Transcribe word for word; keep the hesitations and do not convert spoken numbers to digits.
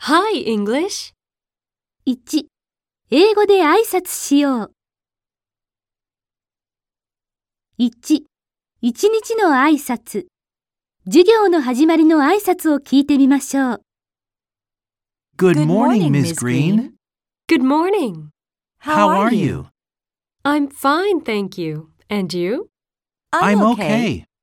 Hi, English. いち、英語で挨拶しよう。いち、一日の挨拶。授業の始まりの挨拶を聞いてみましょう。 Good morning, Miss Green. Good morning. How are you? I'm fine, thank you. And you? I'm okay.